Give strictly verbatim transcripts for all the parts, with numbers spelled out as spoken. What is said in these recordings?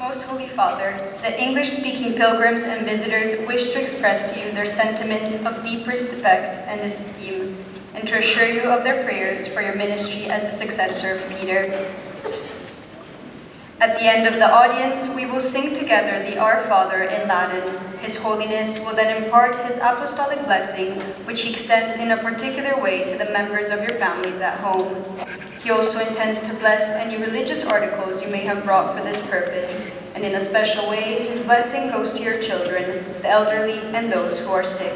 Most Holy Father, the English-speaking pilgrims and visitors wish to express to you their sentiments of deep respect and esteem, and to assure you of their prayers for your ministry as the successor of Peter. At the end of the audience, we will sing together the Our Father in Latin. His Holiness will then impart his apostolic blessing, which he extends in a particular way to the members of your families at home. He also intends to bless any religious articles you may have brought for this purpose, and in a special way, his blessing goes to your children, the elderly, and those who are sick.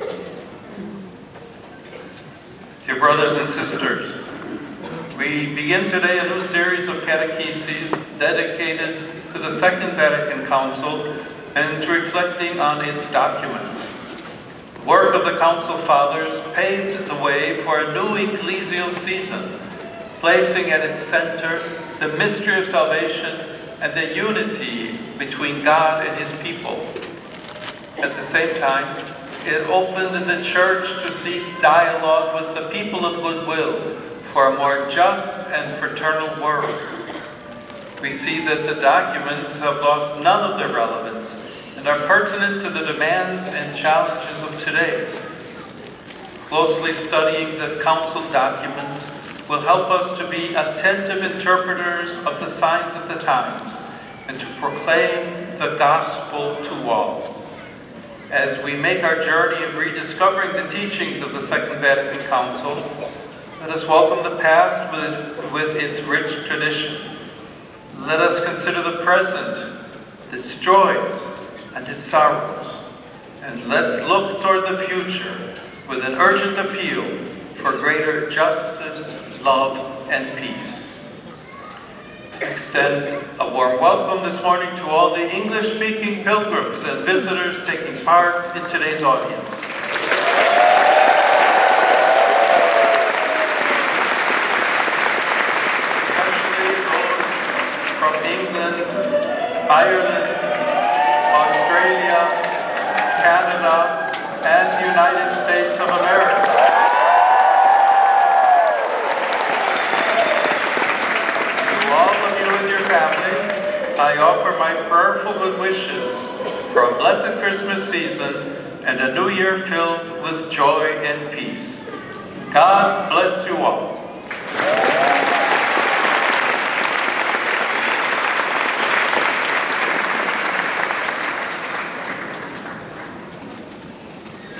Dear brothers and sisters, we begin today a new series of catecheses dedicated to the Second Vatican Council and to reflecting on its documents. The work of the Council Fathers paved the way for a new ecclesial season, placing at its center the mystery of salvation and the unity between God and his people. At the same time, it opened the Church to seek dialogue with the people of goodwill for a more just and fraternal world. We see that the documents have lost none of their relevance and are pertinent to the demands and challenges of today. Closely studying the Council documents will help us to be attentive interpreters of the signs of the times and to proclaim the gospel to all. As we make our journey of rediscovering the teachings of the Second Vatican Council, let us welcome the past with, with its rich tradition. Let us consider the present, its joys and its sorrows. And let's look toward the future with an urgent appeal for greater justice, love, and peace. I extend a warm welcome this morning to all the English-speaking pilgrims and visitors taking part in today's audience. England, Ireland, Australia, Canada, and the United States of America. To all of you and your families, I offer my prayerful good wishes for a blessed Christmas season and a new year filled with joy and peace. God bless you all.